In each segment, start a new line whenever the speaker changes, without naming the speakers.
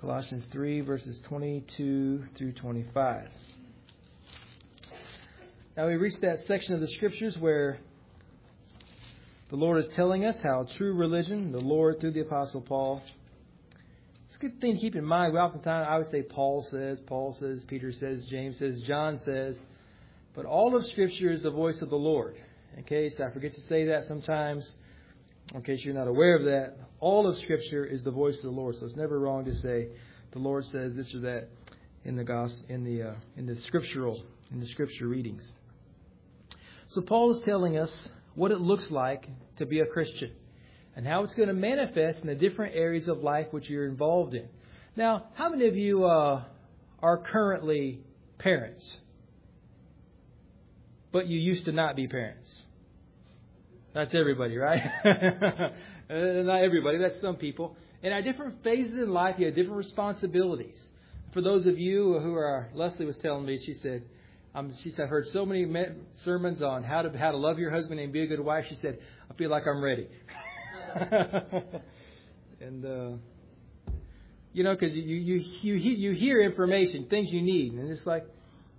Colossians 3, verses 22 through 25. Now we reach that section of the Scriptures where the Lord is telling us how true religion, the Lord through the Apostle Paul. It's a good thing to keep in mind. Oftentimes I would say Paul says, Peter says, James says, John says. But all of Scripture is the voice of the Lord. In case I forget to say that sometimes, in case you're not aware of that, all of Scripture is the voice of the Lord. So it's never wrong to say the Lord says this or that in the gospel, in the Scripture readings. So Paul is telling us what it looks like to be a Christian and how it's going to manifest in the different areas of life which you're involved in. Now, how many of you are currently parents, but you used to not be parents? That's everybody, right? Not everybody. That's some people. And at different phases in life, you have different responsibilities. For those of you who are, Leslie was telling me, she said, I've heard so many sermons on how to love your husband and be a good wife. She said, I feel like I'm ready. And, because you hear information, things you need. And it's like,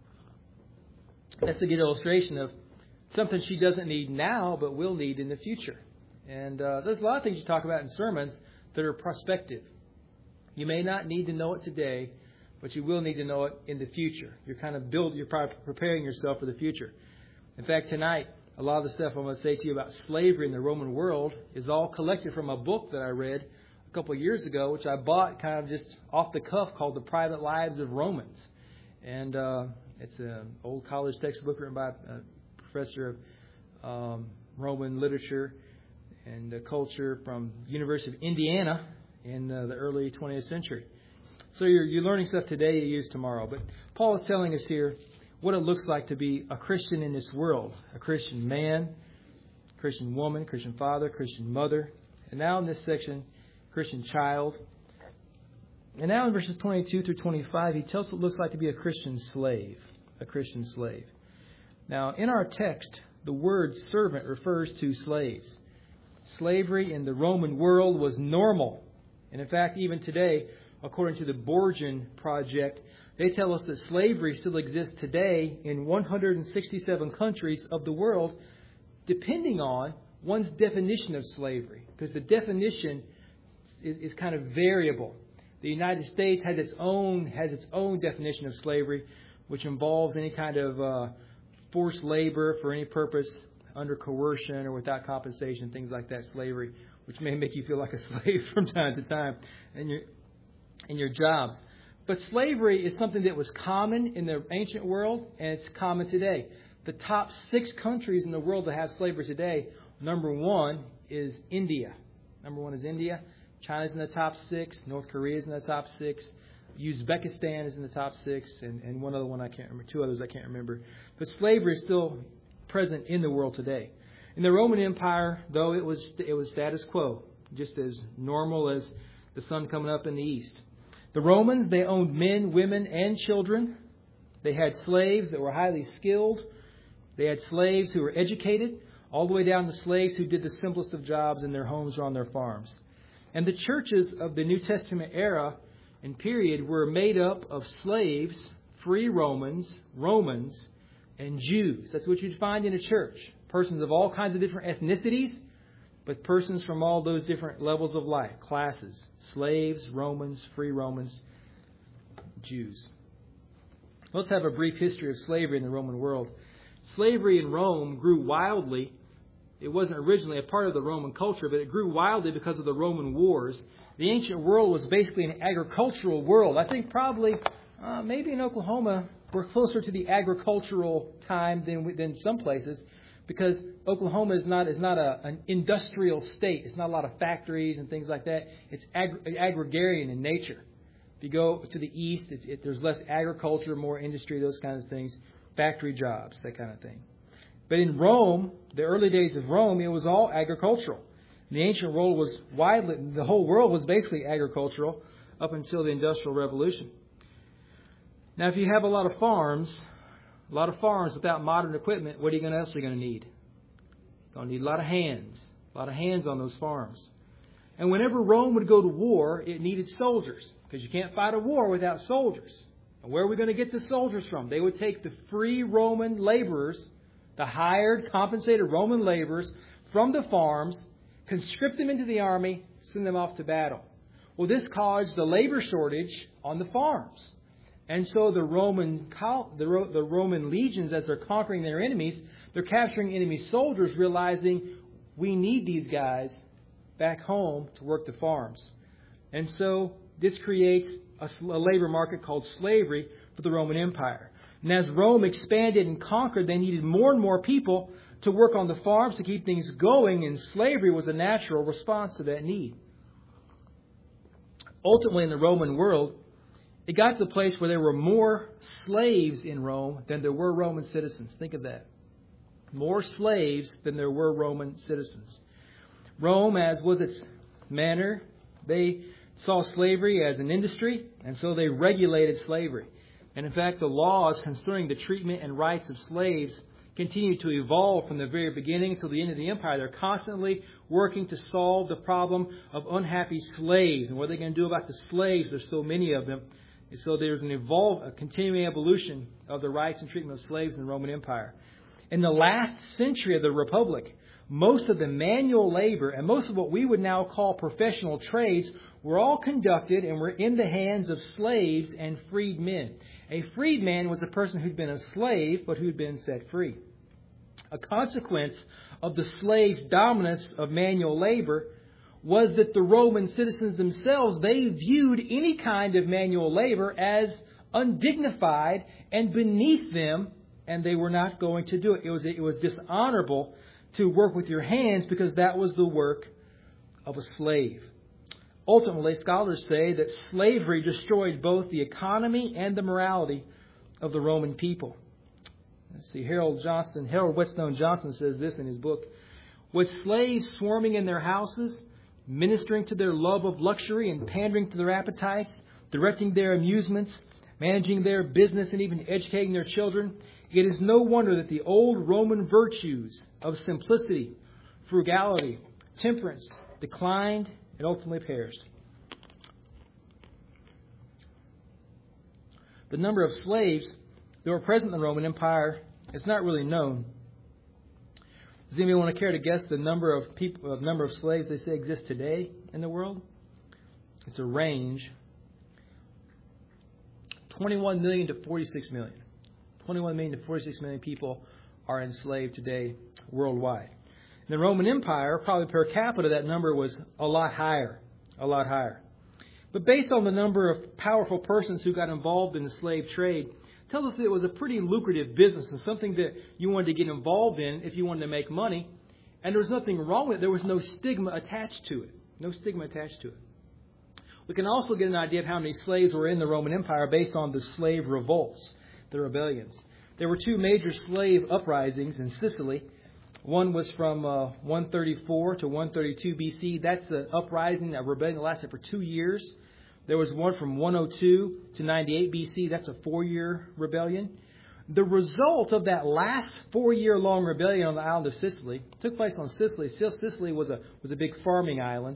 that's a good illustration of something she doesn't need now, but will need in the future. And there's a lot of things you talk about in sermons that are prospective. You may not need to know it today, but you will need to know it in the future. You're probably preparing yourself for the future. In fact, tonight, a lot of the stuff I'm going to say to you about slavery in the Roman world is all collected from a book that I read a couple of years ago, which I bought kind of just off the cuff, called The Private Lives of Romans. And it's an old college textbook written by a professor of Roman literature and culture from the University of Indiana in the early 20th century. So you're learning stuff today you use tomorrow. But Paul is telling us here what it looks like to be a Christian in this world. A Christian man, Christian woman, Christian father, Christian mother. And now in this section, Christian child. And now in verses 22 through 25, he tells what it looks like to be a Christian slave. A Christian slave. Now, in our text, the word servant refers to slaves. Slavery in the Roman world was normal. And in fact, even today, according to the Borgen Project, they tell us that slavery still exists today in 167 countries of the world, depending on one's definition of slavery. Because the definition is kind of variable. The United States has its own definition of slavery, which involves any kind of forced labor for any purpose under coercion or without compensation, things like that, slavery, which may make you feel like a slave from time to time in your jobs. But slavery is something that was common in the ancient world, and it's common today. The top 6 countries in the world that have slavery today, number 1 is India. China's in the top 6. North Korea is in the top 6. Uzbekistan is in the top 6, and one other one I can't remember. 2 others I can't remember. But slavery is still present in the world today. In the Roman Empire, though, it was status quo, just as normal as the sun coming up in the east. The Romans, they owned men, women, and children. They had slaves that were highly skilled. They had slaves who were educated, all the way down to slaves who did the simplest of jobs in their homes or on their farms. And the churches of the New Testament era and period were made up of slaves, free Romans, and Jews. That's what you'd find in a church. Persons of all kinds of different ethnicities, but persons from all those different levels of life, classes, slaves, Romans, free Romans, Jews. Let's have a brief history of slavery in the Roman world. Slavery in Rome grew wildly. It wasn't originally a part of the Roman culture, but it grew wildly because of the Roman wars. The ancient world was basically an agricultural world. I think probably, maybe in Oklahoma, we're closer to the agricultural time than some places, because Oklahoma is not an industrial state. It's not a lot of factories and things like that. It's agrarian in nature. If you go to the east, there's less agriculture, more industry, those kinds of things, factory jobs, that kind of thing. But in Rome, the early days of Rome, it was all agricultural. The ancient world was the whole world was basically agricultural up until the Industrial Revolution. Now, if you have a lot of farms without modern equipment, what else are you going to need? You're going to need a lot of hands on those farms. And whenever Rome would go to war, it needed soldiers, because you can't fight a war without soldiers. And where are we going to get the soldiers from? They would take the free Roman laborers, the hired, compensated Roman laborers from the farms, conscript them into the army, send them off to battle. Well, this caused the labor shortage on the farms. And so the Roman legions, as they're conquering their enemies, they're capturing enemy soldiers, realizing we need these guys back home to work the farms. And so this creates a labor market called slavery for the Roman Empire. And as Rome expanded and conquered, they needed more and more people to work on the farms to keep things going, and slavery was a natural response to that need. Ultimately, in the Roman world, it got to the place where there were more slaves in Rome than there were Roman citizens. Think of that. More slaves than there were Roman citizens. Rome, as was its manner, they saw slavery as an industry, and so they regulated slavery. And in fact, the laws concerning the treatment and rights of slaves continue to evolve from the very beginning to the end of the empire. They're constantly working to solve the problem of unhappy slaves and what are they going to do about the slaves. There's so many of them. And so there's a continuing evolution of the rights and treatment of slaves in the Roman Empire. In the last century of the Republic, most of the manual labor and most of what we would now call professional trades were all conducted and were in the hands of slaves and freed men. A freedman was a person who'd been a slave but who'd been set free. A consequence of the slave's dominance of manual labor was that the Roman citizens themselves, they viewed any kind of manual labor as undignified and beneath them, and they were not going to do it. It was dishonorable to work with your hands because that was the work of a slave. Ultimately, scholars say that slavery destroyed both the economy and the morality of the Roman people. Let's see, Harold Whetstone Johnson says this in his book. With slaves swarming in their houses, ministering to their love of luxury and pandering to their appetites, directing their amusements, managing their business, and even educating their children, it is no wonder that the old Roman virtues of simplicity, frugality, temperance declined and ultimately perished. The number of slaves that were present in the Roman Empire is not really known. Does anybody want to care to guess the number of slaves they say exist today in the world? It's a range. 21 million to 46 million. 21 million to 46 million people are enslaved today worldwide. In the Roman Empire, probably per capita, that number was a lot higher. A lot higher. But based on the number of powerful persons who got involved in the slave trade, tells us that it was a pretty lucrative business and something that you wanted to get involved in if you wanted to make money. And there was nothing wrong with it. There was no stigma attached to it. No stigma attached to it. We can also get an idea of how many slaves were in the Roman Empire based on the slave revolts, the rebellions. There were two major slave uprisings in Sicily. One was from 134 to 132 BC. That's an uprising, a rebellion that lasted for 2 years. There was one from 102 to 98 BC. That's a 4-year rebellion. The result of that last 4-year-long rebellion on the island of Sicily took place on Sicily. Sicily was a big farming island.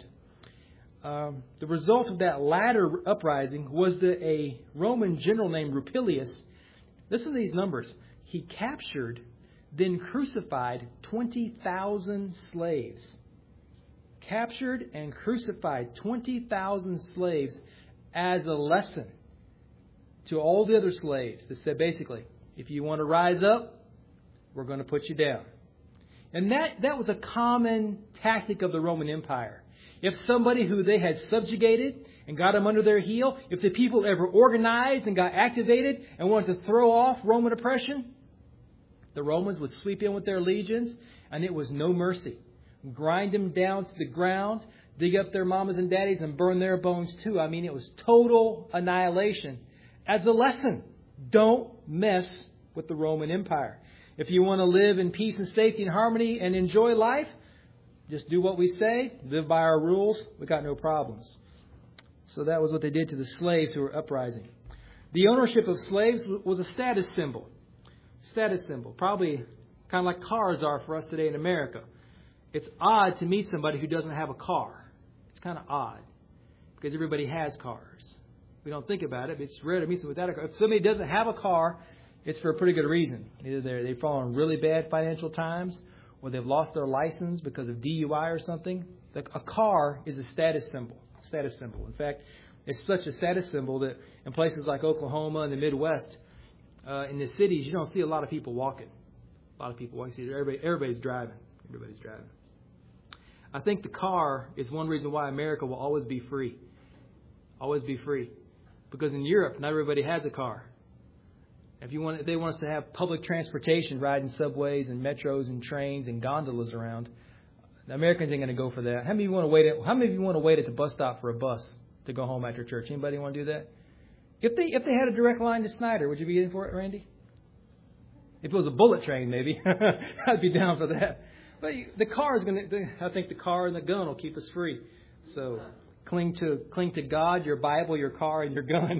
The result of that latter uprising was that a Roman general named Rupilius, listen to these numbers, he captured, then crucified 20,000 slaves. Captured and crucified 20,000 slaves as a lesson to all the other slaves that said basically, if you want to rise up, we're going to put you down. And that was a common tactic of the Roman Empire. If somebody who they had subjugated and got them under their heel, if the people ever organized and got activated and wanted to throw off Roman oppression, the Romans would sweep in with their legions, and it was no mercy. Grind them down to the ground, dig up their mamas and daddies, and burn their bones too. I mean, it was total annihilation. As a lesson, don't mess with the Roman Empire. If you want to live in peace and safety and harmony and enjoy life, just do what we say, live by our rules. We got no problems. So that was what they did to the slaves who were uprising. The ownership of slaves was a status symbol. Status symbol. Probably kind of like cars are for us today in America. It's odd to meet somebody who doesn't have a car. It's kind of odd because everybody has cars. We don't think about it, but it's rare to meet someone without a car. If somebody doesn't have a car, it's for a pretty good reason. Either they've fallen in really bad financial times, or they've lost their license because of DUI or something. A car is a status symbol. In fact, it's such a status symbol that in places like Oklahoma and the Midwest, in the cities, you don't see a lot of people walking. Everybody's driving. I think the car is one reason why America will always be free. Always be free. Because in Europe, not everybody has a car. If they want us to have public transportation, riding subways and metros and trains and gondolas around, the Americans ain't going to go for that. How many of you want to wait at the bus stop for a bus to go home after church? Anybody want to do that? If they had a direct line to Snyder, would you be in for it, Randy? If it was a bullet train, maybe I'd be down for that. But the car is going to. I think the car and the gun will keep us free. So cling to God, your Bible, your car, and your gun.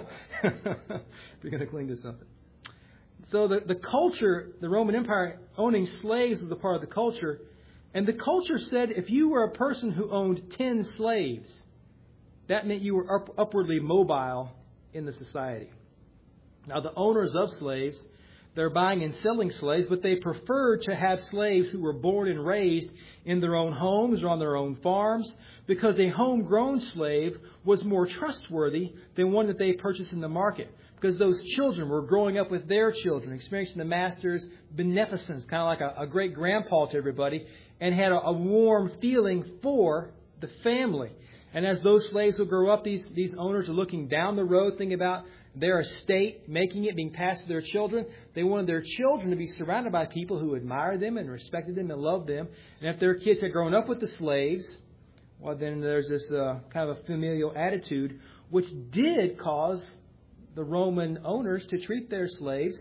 You're going to cling to something. So the culture, the Roman Empire, owning slaves was a part of the culture. And the culture said if you were a person who owned 10 slaves, that meant you were upwardly mobile in the society. Now, the owners of slaves, they're buying and selling slaves, but they preferred to have slaves who were born and raised in their own homes or on their own farms, because a homegrown slave was more trustworthy than one that they purchased in the market. Because those children were growing up with their children, experiencing the master's beneficence, kind of like a great grandpa to everybody, and had a warm feeling for the family. And as those slaves will grow up, these owners are looking down the road, thinking about their estate, making it, being passed to their children. They wanted their children to be surrounded by people who admired them and respected them and loved them. And if their kids had grown up with the slaves, well, then there's this kind of a familial attitude, which did cause the Roman owners to treat their slaves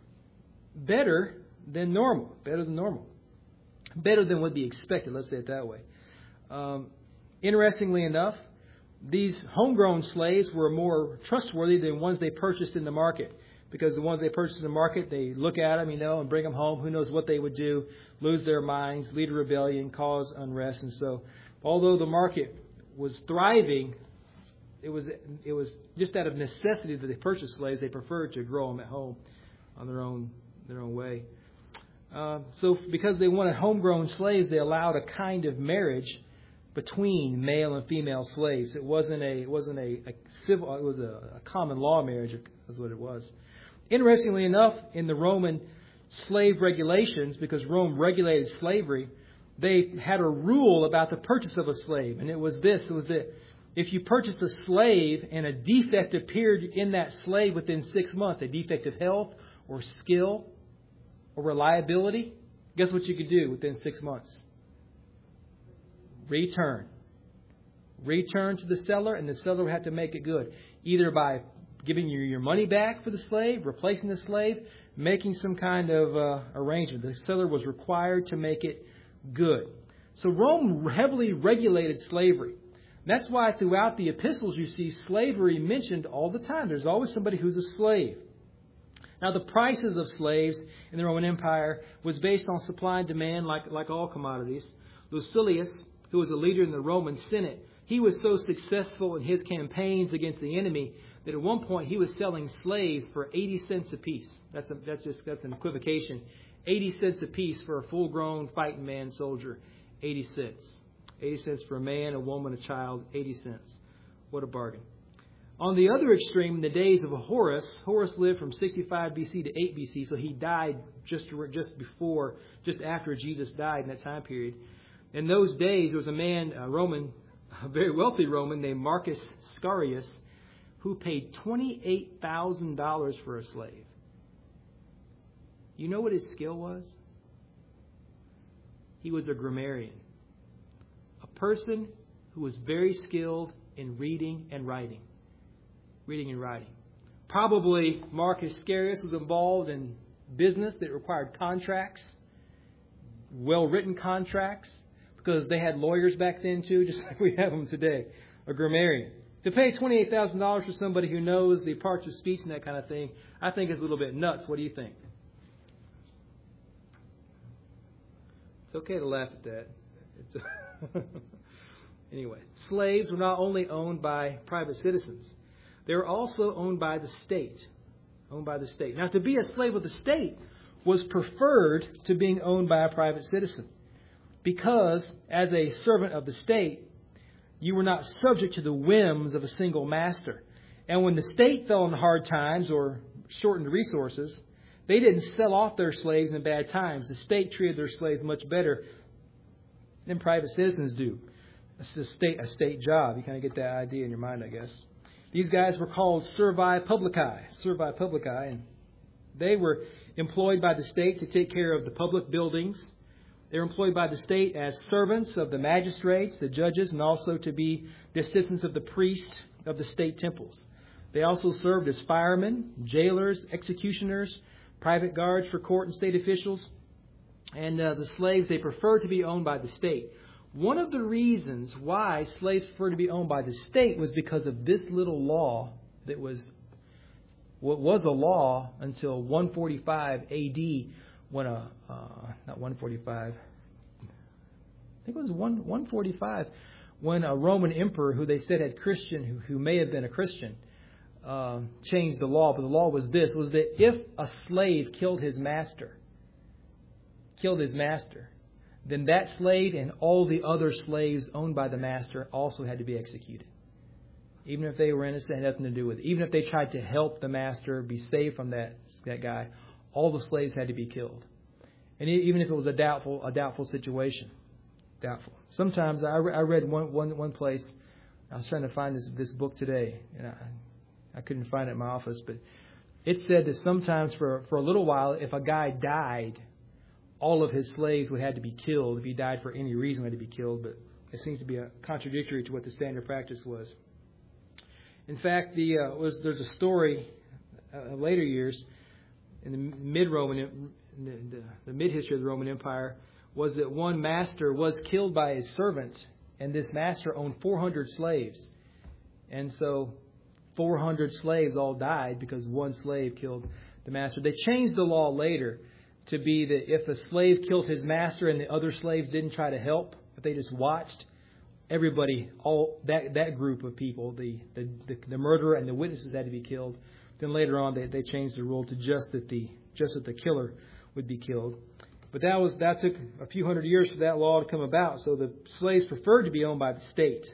better than normal. Better than would be expected, let's say it that way. Interestingly enough, these homegrown slaves were more trustworthy than ones they purchased in the market. Because the ones they purchased in the market, they look at them, and bring them home. Who knows what they would do, lose their minds, lead a rebellion, cause unrest. And so, although the market was thriving, it was just out of necessity that they purchased slaves. They preferred to grow them at home on their own way. So because they wanted homegrown slaves, they allowed a kind of marriage between male and female slaves. It wasn't a civil. It was a common law marriage. Is what it was. Interestingly enough, in the Roman slave regulations, because Rome regulated slavery, they had a rule about the purchase of a slave, and it was this: it was that if you purchased a slave and a defect appeared in that slave within 6 months, a defect of health or skill or reliability, guess what you could do within 6 months? Return to the seller, and the seller would have to make it good, either by giving you your money back for the slave, replacing the slave, making some kind of arrangement. The seller was required to make it good. So Rome heavily regulated slavery. That's why throughout the epistles you see slavery mentioned all the time. There's always somebody who's a slave. Now, the prices of slaves in the Roman Empire was based on supply and demand, like all commodities. Lucilius, who was a leader in the Roman Senate, he was so successful in his campaigns against the enemy that at one point he was selling slaves for 80 cents apiece. That's an equivocation. 80 cents apiece for a full-grown fighting man soldier. 80 cents. 80 cents for a man, a woman, a child. 80 cents. What a bargain. On the other extreme, in the days of Horus lived from 65 BC to 8 BC, so he died just after Jesus died in that time period. In those days, there was a man, a very wealthy Roman named Marcus Scarius, who paid $28,000 for a slave. You know what his skill was? He was a grammarian. A person who was very skilled in reading and writing. Probably Marcus Scarius was involved in business that required contracts, well-written contracts, because they had lawyers back then too, just like we have them today. A grammarian. To pay $28,000 for somebody who knows the parts of speech and that kind of thing, I think is a little bit nuts. What do you think? It's okay to laugh at that. Anyway, slaves were not only owned by private citizens, they were also owned by the state. Owned by the state. Now, to be a slave of the state was preferred to being owned by a private citizen, because as a servant of the state, you were not subject to the whims of a single master. And when the state fell in hard times or shortened resources, they didn't sell off their slaves in bad times. The state treated their slaves much better than private citizens do. It's a state job. You kind of get that idea in your mind, I guess. These guys were called servi publici, and they were employed by the state to take care of the public buildings. They were employed by the state as servants of the magistrates, the judges, and also to be the assistants of the priests of the state temples. They also served as firemen, jailers, executioners, private guards for court and state officials. And the slaves, they preferred to be owned by the state. One of the reasons why slaves preferred to be owned by the state was because of this little law that was a law until 145 A.D. when not 145, I think it was 145, when a Roman emperor who they said had Christian, who may have been a Christian, changed the law. But the law was this, was that if a slave killed his master, then that slave and all the other slaves owned by the master also had to be executed. Even if they were innocent, had nothing to do with it. Even if they tried to help the master be saved from that guy, all the slaves had to be killed. And even if it was a doubtful situation. Doubtful. Sometimes I read one place, I was trying to find this book today, and I couldn't find it in my office, but it said that sometimes for a little while, if a guy died, all of his slaves would have to be killed. If he died for any reason, had to be killed. But it seems to be contradictory to what the standard practice was. In fact, there's a story later years in the mid-history of the Roman Empire, was that one master was killed by his servant, and this master owned 400 slaves. And so 400 slaves all died because one slave killed the master. They changed the law later to be that if a slave killed his master and the other slaves didn't try to help, if they just watched, everybody, all that group of people, the murderer and the witnesses had to be killed. Then later on, they changed the rule to just that the killer would be killed. But that took a few hundred years for that law to come about. So the slaves preferred to be owned by the state.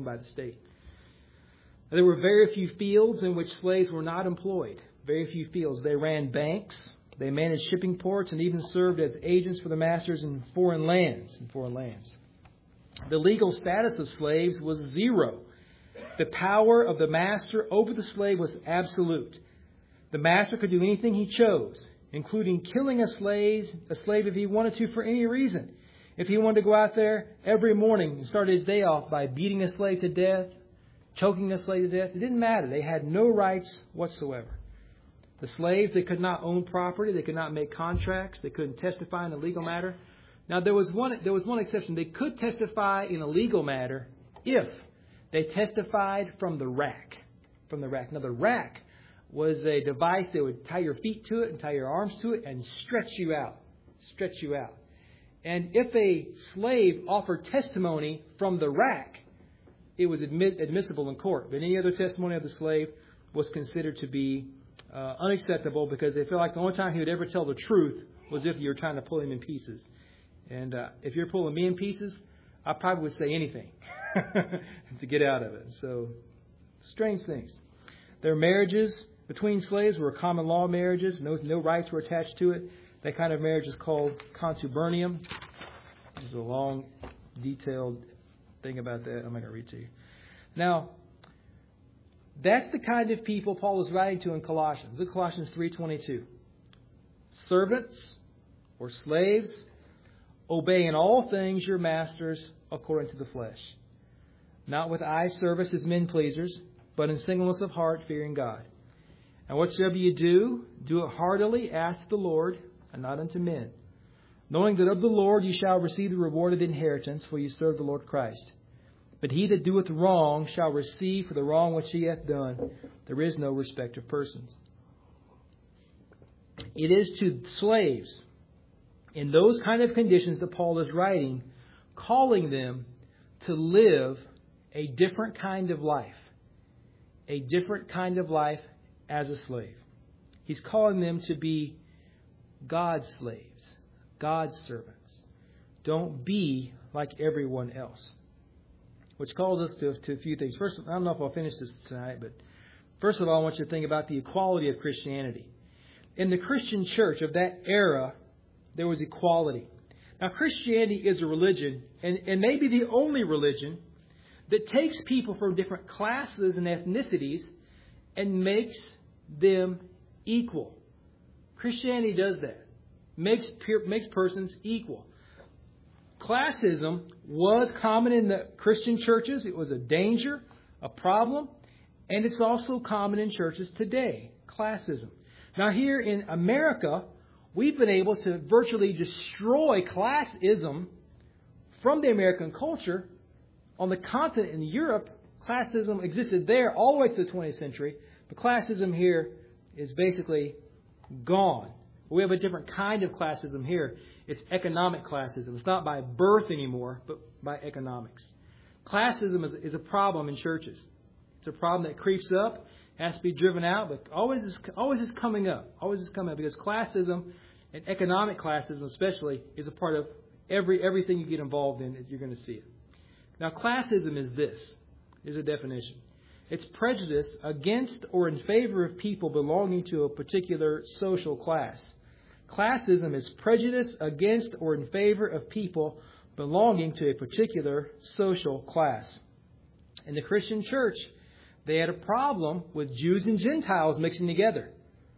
There were very few fields in which slaves were not employed. Very few fields. They ran banks. They managed shipping ports and even served as agents for the masters in foreign lands. The legal status of slaves was zero. The power of the master over the slave was absolute. The master could do anything he chose, including killing a slave if he wanted to for any reason. If he wanted to go out there every morning and start his day off by beating a slave to death, choking a slave to death, it didn't matter. They had no rights whatsoever. The slaves, they could not own property. They could not make contracts. They couldn't testify in a legal matter. Now, there was one exception. They could testify in a legal matter if they testified from the rack. Now, the rack was a device that would tie your feet to it and tie your arms to it and stretch you out. And if a slave offered testimony from the rack, it was admissible in court. But any other testimony of the slave was considered to be unacceptable, because they felt like the only time he would ever tell the truth was if you were trying to pull him in pieces. And if you're pulling me in pieces, I probably would say anything to get out of it. So, strange things. Their marriages between slaves were common law marriages. No rights were attached to it. That kind of marriage is called contubernium. There's a long, detailed thing about that. I'm not going to read to you. Now, that's the kind of people Paul is writing to in Colossians. Look at Colossians 3:22. Servants or slaves, obey in all things your masters according to the flesh, not with eye service as men pleasers, but in singleness of heart, fearing God. And whatsoever you do, do it heartily as to the Lord, and not unto men, knowing that of the Lord you shall receive the reward of the inheritance, for you serve the Lord Christ. But he that doeth wrong shall receive for the wrong which he hath done. There is no respect of persons. It is to slaves in those kind of conditions that Paul is writing, calling them to live a different kind of life. A different kind of life as a slave. He's calling them to be God's slaves, God's servants. Don't be like everyone else. Which calls us to a few things. First, I don't know if I'll finish this tonight, but first of all, I want you to think about the equality of Christianity. In the Christian church of that era, there was equality. Now, Christianity is a religion, and maybe the only religion, that takes people from different classes and ethnicities and makes them equal. Christianity does that. Makes persons equal. Classism was common in the Christian churches. It was a danger, a problem, and it's also common in churches today. Classism. Now here in America, we've been able to virtually destroy classism from the American culture. On the continent in Europe, classism existed there all the way to the 20th century. But classism here is basically gone. We have a different kind of classism here. It's economic classism. It's not by birth anymore, but by economics. Classism is a problem in churches. It's a problem that creeps up, has to be driven out, but always is coming up. Always is coming up because classism, and economic classism especially, is a part of everything you get involved in. You're going to see it. Now, classism is this. Here's a definition. It's prejudice against or in favor of people belonging to a particular social class. Classism is prejudice against or in favor of people belonging to a particular social class. In the Christian church, they had a problem with Jews and Gentiles mixing together.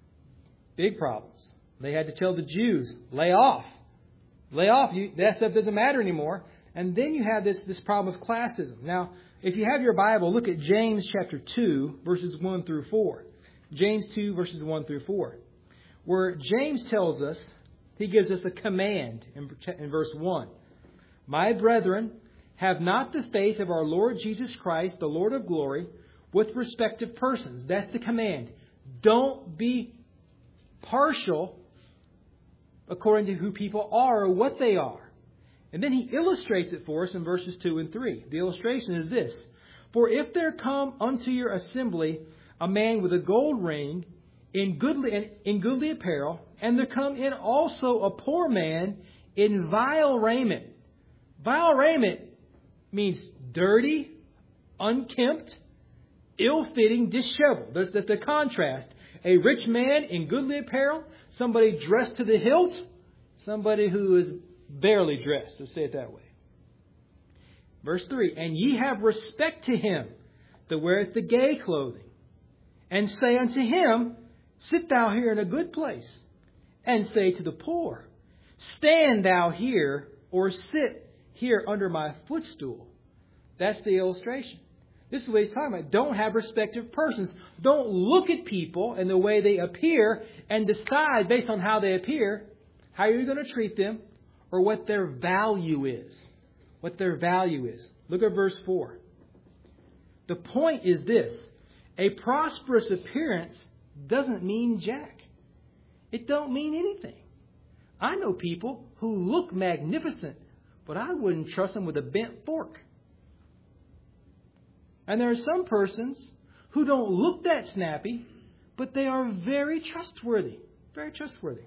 Big problems. They had to tell the Jews, lay off. Lay off. That stuff doesn't matter anymore. And then you have this problem of classism. Now, if you have your Bible, look at James chapter 2, verses 1 through 4. James 2, verses 1 through 4. Where James tells us, he gives us a command in verse 1. My brethren, have not the faith of our Lord Jesus Christ, the Lord of glory, with respect to persons. That's the command. Don't be partial according to who people are or what they are. And then he illustrates it for us in verses 2 and 3. The illustration is this. For if there come unto your assembly a man with a gold ring in goodly apparel, and there come in also a poor man in vile raiment. Vile raiment means dirty, unkempt, ill-fitting, disheveled. There's the contrast. A rich man in goodly apparel, somebody dressed to the hilt, somebody who is barely dressed, let's say it that way. Verse 3, and ye have respect to him that weareth the gay clothing, and say unto him, sit thou here in a good place, and say to the poor, stand thou here, or sit here under my footstool. That's the illustration. This is what he's talking about. Don't have respect of persons. Don't look at people and the way they appear and decide based on how they appear, how you're going to treat them, or what their value is. What their value is. Look at verse 4. The point is this. A prosperous appearance doesn't mean jack. It don't mean anything. I know people who look magnificent, but I wouldn't trust them with a bent fork. And there are some persons who don't look that snappy, but they are very trustworthy. Very trustworthy.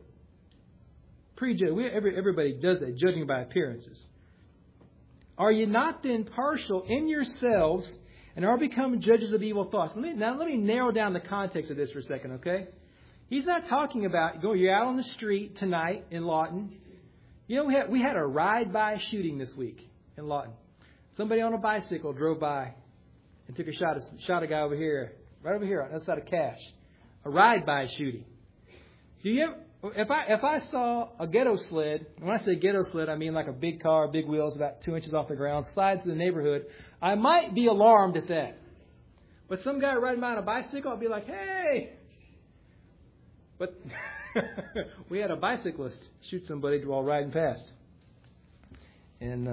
Everybody does that, judging by appearances. Are you not then partial in yourselves and are become judges of evil thoughts? Let me narrow down the context of this for a second, okay? He's not talking about, you're out on the street tonight in Lawton. You know, we had a ride-by shooting this week in Lawton. Somebody on a bicycle drove by and took a shot a guy over here, right over here on the other side of Cash. A ride-by shooting. If I saw a ghetto sled, and when I say ghetto sled, I mean like a big car, big wheels, about 2 inches off the ground, slide through the neighborhood, I might be alarmed at that. But some guy riding by on a bicycle, I'd be like, hey! But we had a bicyclist shoot somebody while riding past. And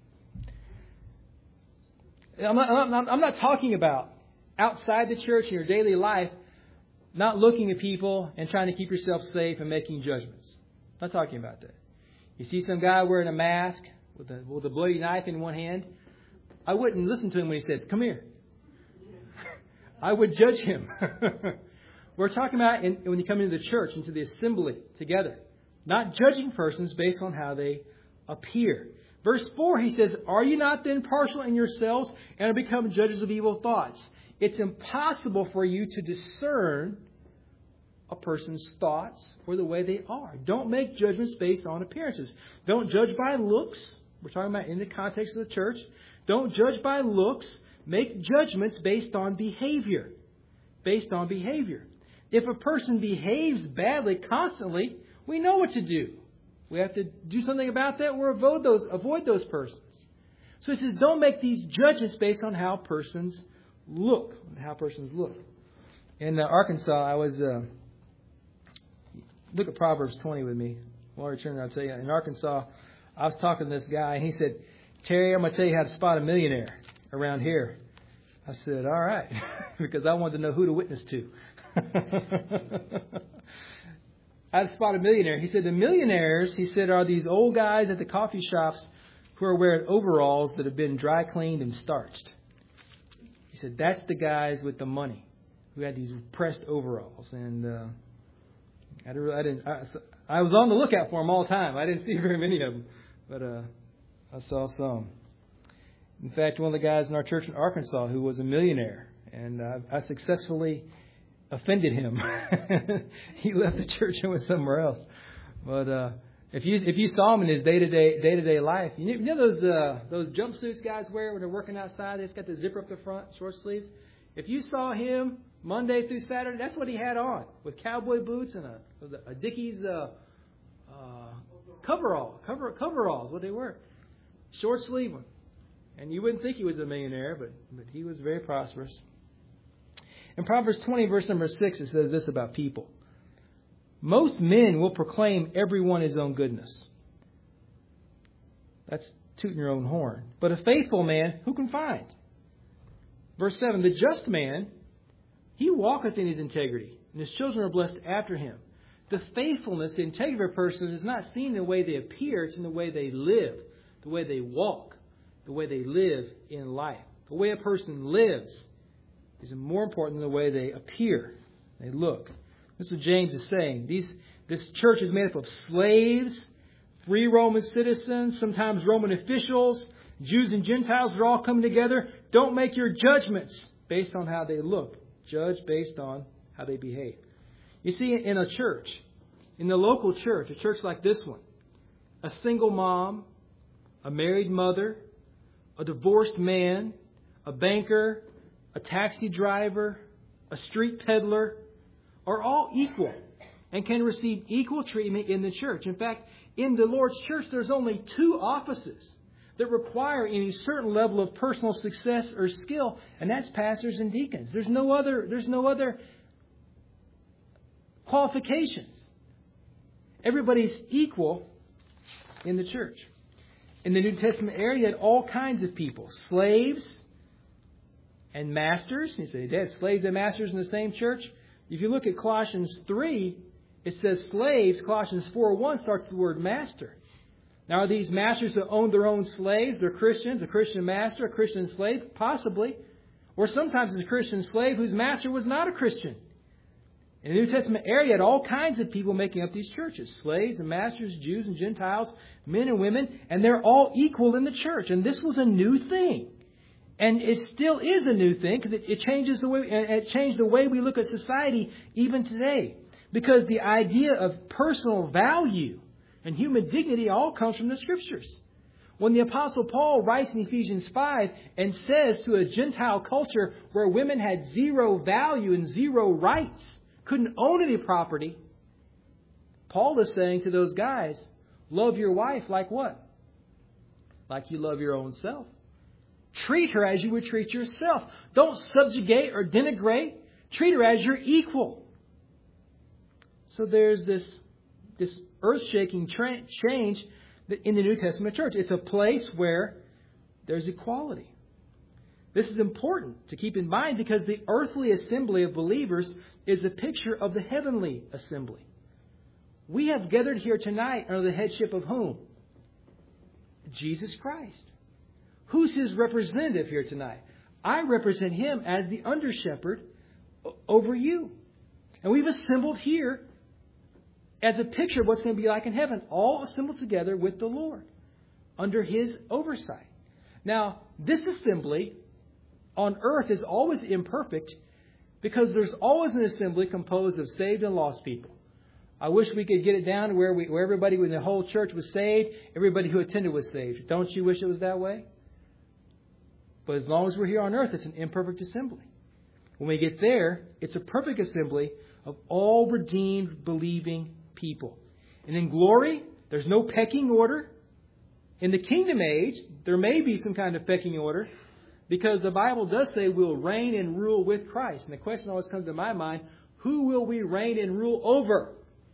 I'm not talking about outside the church in your daily life, not looking at people and trying to keep yourself safe and making judgments. I'm not talking about that. You see some guy wearing a mask with a bloody knife in one hand. I wouldn't listen to him when he says, come here. I would judge him. We're talking about when you come into the church, into the assembly together. Not judging persons based on how they appear. Verse 4, he says, are you not then partial in yourselves and have become judges of evil thoughts? It's impossible for you to discern a person's thoughts or the way they are. Don't make judgments based on appearances. Don't judge by looks. We're talking about in the context of the church. Don't judge by looks. Make judgments based on behavior. Based on behavior. If a person behaves badly constantly, we know what to do. We have to do something about that or avoid those persons. So he says, don't make these judgments based on how persons look. In Arkansas, I was... look at Proverbs 20 with me. While you're turning, I'll tell you. In Arkansas, I was talking to this guy, and he said, Terry, I'm going to tell you how to spot a millionaire around here. I said, all right, because I wanted to know who to witness to. How to spot a millionaire. He said, the millionaires, he said, are these old guys at the coffee shops who are wearing overalls that have been dry cleaned and starched. He said, that's the guys with the money who had these pressed overalls. And I was on the lookout for them all the time. I didn't see very many of them, but I saw some. In fact, one of the guys in our church in Arkansas who was a millionaire, and I successfully offended him. He left the church and went somewhere else. But if you saw him in his day-to-day life, you know those jumpsuits guys wear when they're working outside. They just got the zipper up the front, short sleeves. If you saw him Monday through Saturday, that's what he had on, with cowboy boots and a Dickies coveralls, what they were, short sleeve one. And you wouldn't think he was a millionaire, but he was very prosperous. In Proverbs 20, verse number 6, it says this about people. Most men will proclaim everyone his own goodness. That's tooting your own horn. But a faithful man, who can find? Verse 7, the just man, he walketh in his integrity, and his children are blessed after him. The faithfulness, the integrity of a person is not seen in the way they appear, it's in the way they live, the way they walk, the way they live in life. The way a person lives is more important than the way they appear, they look. This is what James is saying. This church is made up of slaves, free Roman citizens, sometimes Roman officials, Jews and Gentiles are all coming together. Don't make your judgments based on how they look. Judge based on how they behave. You see, in a church, in the local church, a church like this one, a single mom, a married mother, a divorced man, a banker, a taxi driver, a street peddler, are all equal and can receive equal treatment in the church. In fact, in the Lord's church, there's only 2 offices that require any certain level of personal success or skill, and that's pastors and deacons. There's no other qualifications. Everybody's equal in the church. In the New Testament era, you had all kinds of people, slaves and masters. You say, they had slaves and masters in the same church. If you look at Colossians 3, it says slaves. Colossians 4:1 starts with the word master. Now, are these masters that own their own slaves? They're Christians, a Christian master, a Christian slave? Possibly. Or sometimes it's a Christian slave whose master was not a Christian. In the New Testament era, you had all kinds of people making up these churches. Slaves and masters, Jews and Gentiles, men and women, and they're all equal in the church. And this was a new thing. And it still is a new thing because it changes the way, it changed the way we look at society even today. Because the idea of personal value and human dignity all comes from the Scriptures. When the Apostle Paul writes in Ephesians 5 and says to a Gentile culture where women had zero value and zero rights, couldn't own any property, Paul is saying to those guys, love your wife like what? Like you love your own self. Treat her as you would treat yourself. Don't subjugate or denigrate. Treat her as your equal. So there's this earth-shaking change in the New Testament church. It's a place where there's equality. This is important to keep in mind because the earthly assembly of believers is a picture of the heavenly assembly. We have gathered here tonight under the headship of whom? Jesus Christ, Who's his representative here tonight? I represent him as the under shepherd over you. And we've assembled here as a picture of what's going to be like in heaven, all assembled together with the Lord under his oversight. Now, this assembly on earth is always imperfect because there's always an assembly composed of saved and lost people. I wish we could get it down to where everybody in the whole church was saved, everybody who attended was saved. Don't you wish it was that way? But as long as we're here on earth, it's an imperfect assembly. When we get there, it's a perfect assembly of all redeemed, believing people. And in glory, there's no pecking order. In the kingdom age, there may be some kind of pecking order because the Bible does say we'll reign and rule with Christ. And the question always comes to my mind, who will we reign and rule over?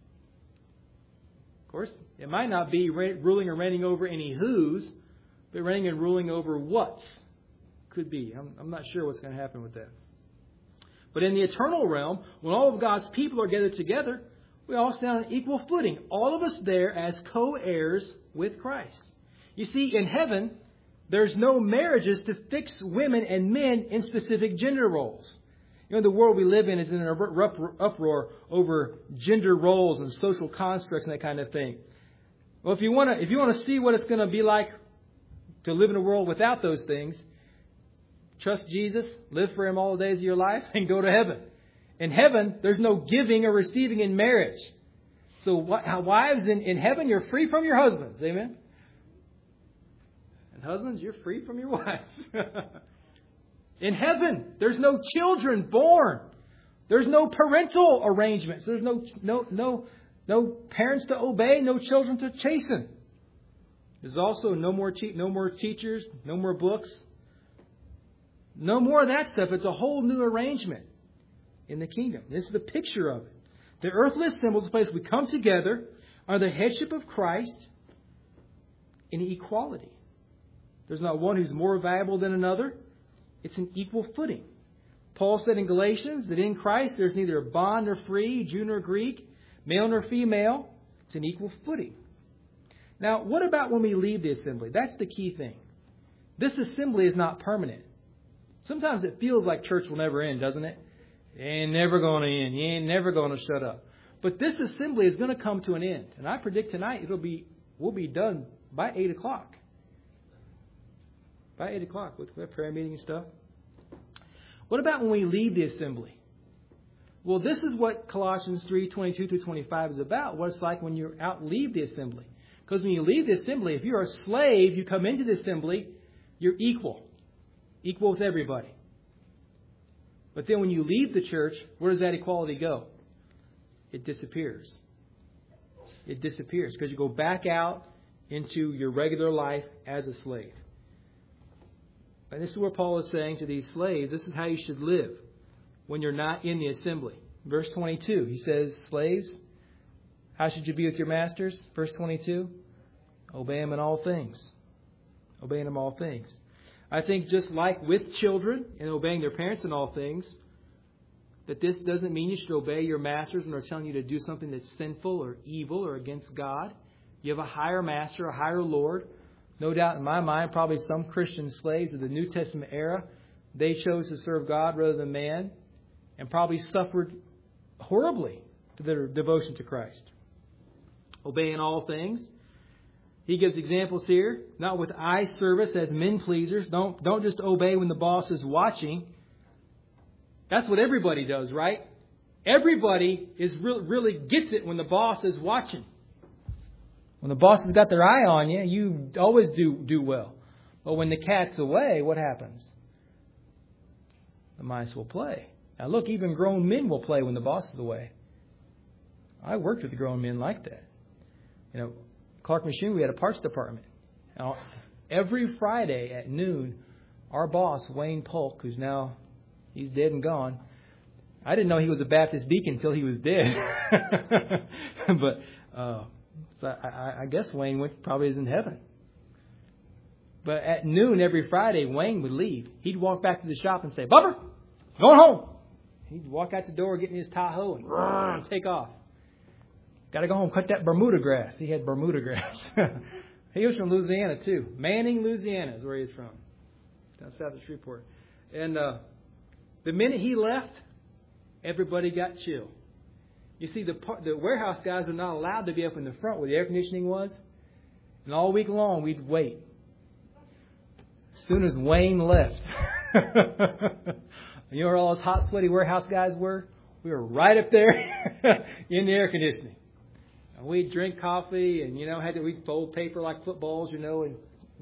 Of course, it might not be ruling or reigning over any who's, but reigning and ruling over what's. Could be. I'm not sure what's going to happen with that. But in the eternal realm, when all of God's people are gathered together, we all stand on equal footing. All of us there as co-heirs with Christ. You see, in heaven, there's no marriages to fix women and men in specific gender roles. You know, the world we live in is in an uproar over gender roles and social constructs and that kind of thing. Well, if you want to see what it's going to be like to live in a world without those things, trust Jesus, live for Him all the days of your life, and go to heaven. In heaven, there's no giving or receiving in marriage. So wives, in heaven, you're free from your husbands. Amen? And husbands, you're free from your wives. In heaven, there's no children born. There's no parental arrangements. There's no parents to obey, no children to chasten. There's also no more teachers, no more books. No more of that stuff. It's a whole new arrangement in the kingdom. This is the picture of it. The earthly assembly is a place we come together under the headship of Christ in equality. There's not one who's more valuable than another. It's an equal footing. Paul said in Galatians that in Christ there's neither bond nor free, Jew nor Greek, male nor female. It's an equal footing. Now, what about when we leave the assembly? That's the key thing. This assembly is not permanent. Sometimes it feels like church will never end, doesn't it? It ain't never going to end. You ain't never going to shut up. But this assembly is going to come to an end. And I predict tonight we'll be done by 8 o'clock. By 8 o'clock with prayer meeting and stuff. What about when we leave the assembly? Well, this is what Colossians 3:22 through 25 is about. What it's like when you leave the assembly. Because when you leave the assembly, if you're a slave, you come into the assembly, you're equal. Equal with everybody. But then when you leave the church, where does that equality go? It disappears. It disappears because you go back out into your regular life as a slave. And this is what Paul is saying to these slaves. This is how you should live when you're not in the assembly. Verse 22, he says, slaves, how should you be with your masters? Verse 22, obey them in all things. Obey them in all things. I think just like with children and obeying their parents in all things, that this doesn't mean you should obey your masters when they're telling you to do something that's sinful or evil or against God. You have a higher master, a higher Lord. No doubt in my mind, probably some Christian slaves of the New Testament era, they chose to serve God rather than man and probably suffered horribly for their devotion to Christ. Obey in all things. He gives examples here, not with eye service as men pleasers. Don't just obey when the boss is watching. That's what everybody does, right? Everybody really gets it when the boss is watching. When the boss has got their eye on you, you always do well. But when the cat's away, what happens? The mice will play. Now look, even grown men will play when the boss is away. I worked with grown men like that. You know, Clark Machine, we had a parts department. Now, every Friday at noon, our boss, Wayne Polk, he's dead and gone. I didn't know he was a Baptist deacon until he was dead. But so I guess Wayne probably is in heaven. But at noon every Friday, Wayne would leave. He'd walk back to the shop and say, Bubber, going home. He'd walk out the door, get in his Tahoe, and take off. Got to go home, cut that Bermuda grass. He had Bermuda grass. He was from Louisiana, too. Manning, Louisiana is where he's from. down south of Shreveport. And the minute he left, everybody got chill. You see, the warehouse guys are not allowed to be up in the front where the air conditioning was. And all week long, we'd wait. As soon as Wayne left, you know where all those hot, sweaty warehouse guys were? We were right up there in the air conditioning. And we'd drink coffee and, we'd fold paper like footballs, and,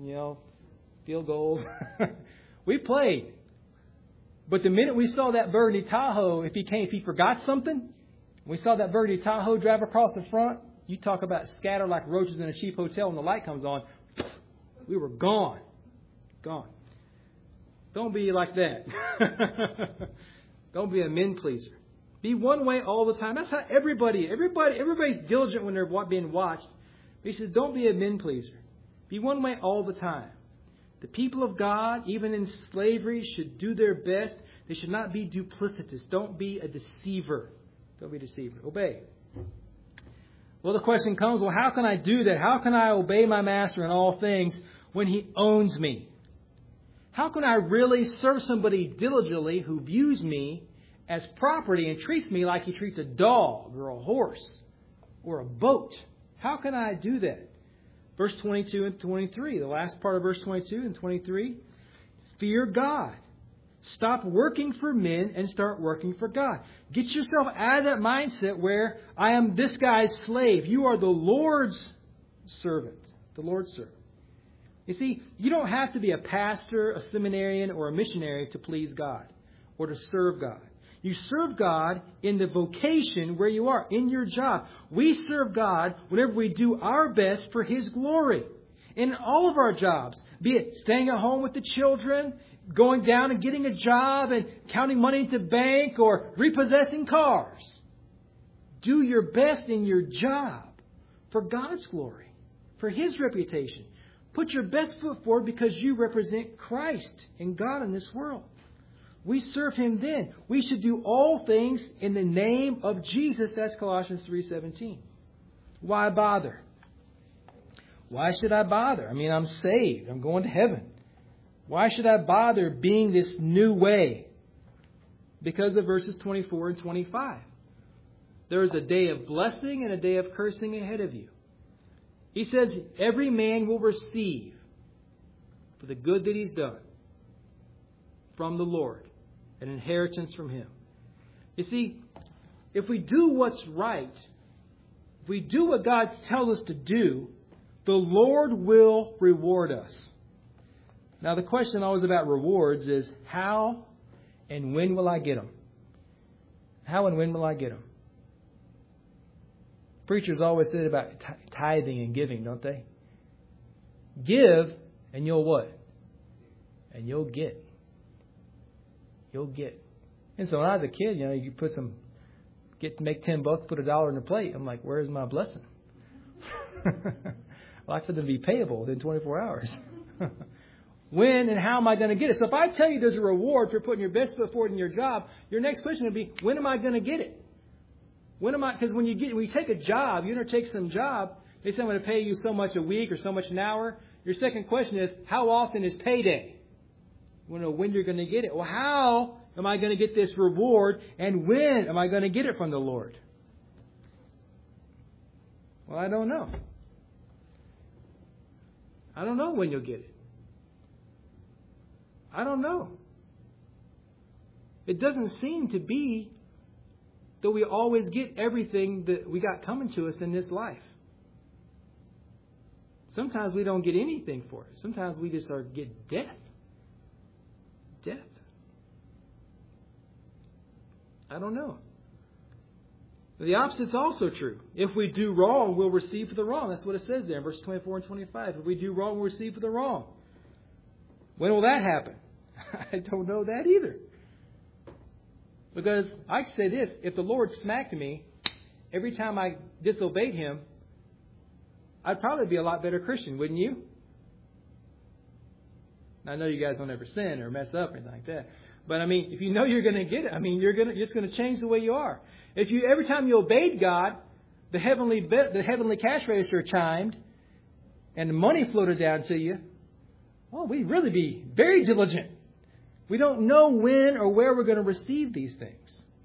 field goals. We played. But the minute we saw that burgundy Tahoe, if he forgot something, we saw that burgundy Tahoe drive across the front, you talk about scatter like roaches in a cheap hotel when the light comes on. We were gone. Gone. Don't be like that. Don't be a men pleaser. Be one way all the time. That's how everybody's diligent when they're being watched. But he says, don't be a men pleaser. Be one way all the time. The people of God, even in slavery, should do their best. They should not be duplicitous. Don't be a deceiver. Don't be a deceiver. Obey. Well, the question comes, well, how can I do that? How can I obey my master in all things when he owns me? How can I really serve somebody diligently who views me as property and treats me like he treats a dog or a horse or a boat? How can I do that? Verse 22 and 23, the last part of verse 22 and 23. Fear God. Stop working for men and start working for God. Get yourself out of that mindset where I am this guy's slave. You are the Lord's servant. The Lord's servant. You see, you don't have to be a pastor, a seminarian, or a missionary to please God or to serve God. You serve God in the vocation where you are, in your job. We serve God whenever we do our best for His glory. In all of our jobs, be it staying at home with the children, going down and getting a job and counting money into bank, or repossessing cars. Do your best in your job for God's glory, for His reputation. Put your best foot forward because you represent Christ and God in this world. We serve Him then. We should do all things in the name of Jesus. That's Colossians 3:17. Why bother? Why should I bother? I mean, I'm saved. I'm going to heaven. Why should I bother being this new way? Because of verses 24 and 25. There is a day of blessing and a day of cursing ahead of you. He says every man will receive for the good that he's done from the Lord, an inheritance from Him. You see, if we do what's right, if we do what God tells us to do, the Lord will reward us. Now, the question always about rewards is how and when will I get them? How and when will I get them? Preachers always say about tithing and giving, don't they? Give and you'll what? And you'll get. You'll get. And so when I was a kid, you put make $10, put $1 in the plate. I'm like, where's my blessing? I like for them to be payable within 24 hours. When and how am I going to get it? So if I tell you there's a reward for putting your best foot forward in your job, your next question would be, when am I going to get it? When am I? Because when you take a job, you undertake some job, they say I'm going to pay you so much a week or so much an hour. Your second question is, how often is payday? You want to know when you're going to get it. Well, how am I going to get this reward? And when am I going to get it from the Lord? Well, I don't know. I don't know when you'll get it. I don't know. It doesn't seem to be that we always get everything that we got coming to us in this life. Sometimes we don't get anything for it. Sometimes we just get death. Death. I don't know. The opposite's also true. If we do wrong, we'll receive for the wrong. That's what it says there in verses 24 and 25. If we do wrong, we'll receive for the wrong. When will that happen? I don't know that either. Because I say this, if the Lord smacked me every time I disobeyed Him, I'd probably be a lot better Christian, wouldn't you? I know you guys don't ever sin or mess up or anything like that. But I mean, if you know you're going to get it, it's going to change the way you are. If you every time you obeyed God, the heavenly cash register chimed and the money floated down to you, well, we really be very diligent. We don't know when or where we're going to receive these things.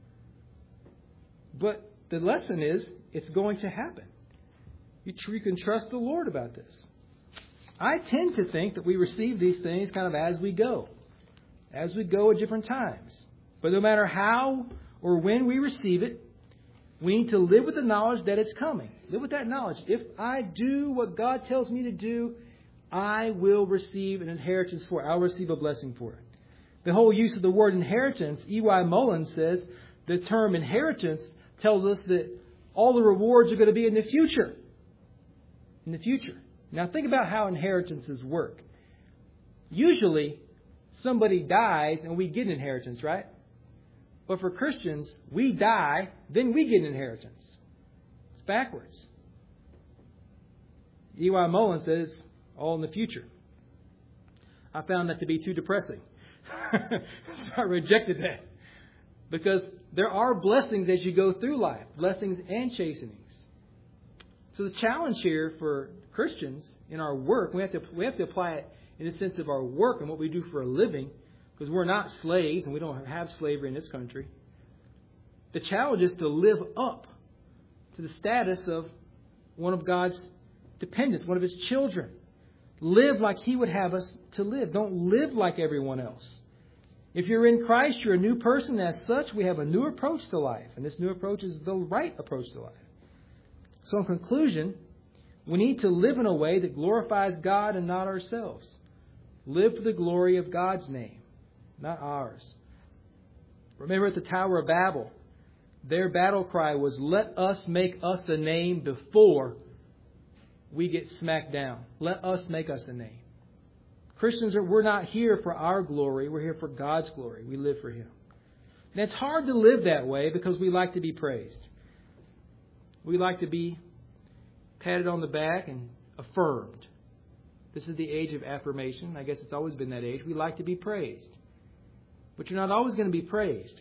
But the lesson is, it's going to happen. You can trust the Lord about this. I tend to think that we receive these things kind of as we go at different times. But no matter how or when we receive it, we need to live with the knowledge that it's coming. Live with that knowledge. If I do what God tells me to do, I will receive an inheritance for it. I'll receive a blessing for it. The whole use of the word inheritance, E.Y. Mullins says the term inheritance tells us that all the rewards are going to be in the future. In the future. Now think about how inheritances work. Usually, somebody dies and we get an inheritance, right? But for Christians, we die, then we get an inheritance. It's backwards. E.Y. Mullins says, all in the future. I found that to be too depressing. So I rejected that. Because there are blessings as you go through life. Blessings and chastenings. So the challenge here for Christians in our work, we have to apply it in the sense of our work and what we do for a living. Because we're not slaves and we don't have slavery in this country. The challenge is to live up to the status of one of God's dependents, one of His children. Live like He would have us to live. Don't live like everyone else. If you're in Christ, you're a new person. As such, we have a new approach to life. And this new approach is the right approach to life. So in conclusion, we need to live in a way that glorifies God and not ourselves. Live for the glory of God's name, not ours. Remember at the Tower of Babel, their battle cry was, let us make us a name before we get smacked down. Let us make us a name. Christians, we're not here for our glory. We're here for God's glory. We live for Him. And it's hard to live that way because we like to be praised. We like to be patted on the back and affirmed. This is the age of affirmation. I guess it's always been that age. We like to be praised. But you're not always going to be praised.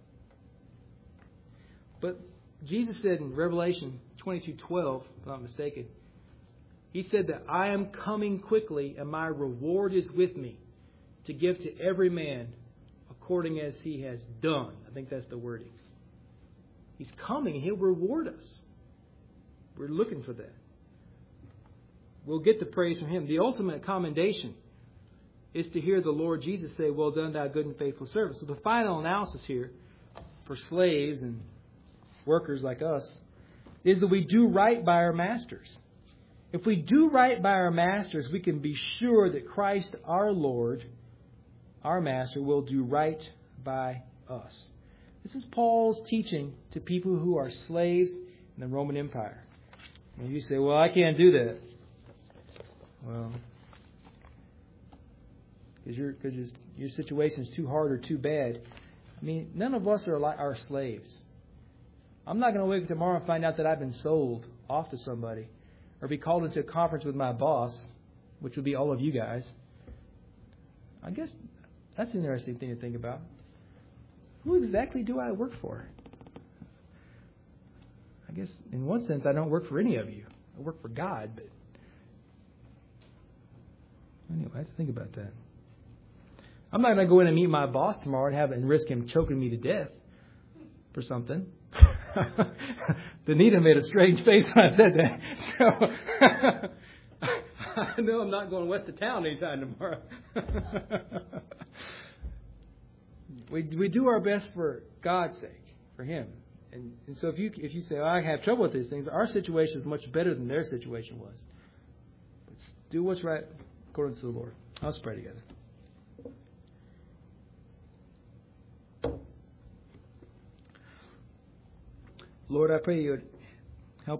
But Jesus said in Revelation 22:12, if I'm not mistaken, He said that I am coming quickly and my reward is with me to give to every man according as he has done. I think that's the wording. He's coming and He'll reward us. We're looking for that. We'll get the praise from Him. The ultimate commendation is to hear the Lord Jesus say, well done, thou good and faithful servant. So the final analysis here for slaves and workers like us is that we do right by our masters. If we do right by our masters, we can be sure that Christ our Lord, our Master, will do right by us. This is Paul's teaching to people who are slaves in the Roman Empire. And you say, well, I can't do that. Well, because your situation is too hard or too bad. I mean, none of us are slaves. I'm not going to wake up tomorrow and find out that I've been sold off to somebody or be called into a conference with my boss, which would be all of you guys. I guess that's an interesting thing to think about. Who exactly do I work for? I guess in one sense I don't work for any of you. I work for God, but anyway, I have to think about that. I'm not going to go in and meet my boss tomorrow and risk him choking me to death for something. Benita made a strange face when I said that. So I know I'm not going west of town anytime tomorrow. We do our best for God's sake, for Him. And so if you say, I have trouble with these things, our situation is much better than their situation was. Let's do what's right according to the Lord. Let's pray together. Lord, I pray You would